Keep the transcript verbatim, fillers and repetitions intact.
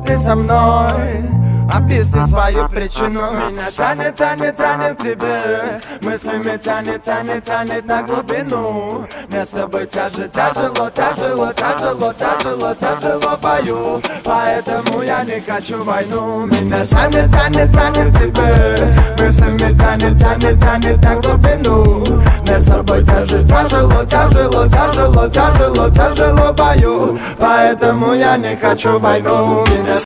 ты со мной. Объясни свою причину. Меня тянет, тянет, тянет к тебе. Мыслями тянет, тянет, тянет на глубину. Мне с тобой тяжело, тяжело, тяжело, тяжело, тяжело, тяжело пою. Поэтому я не хочу войну. Меня тянет, тянет, тянет к тебе. Мыслями тянет, тянет, тянет на глубину. Мне с тобой тяжело, тяжело, тяжело, тяжело, тяжело, тяжело пою. Поэтому я не хочу войну. Меня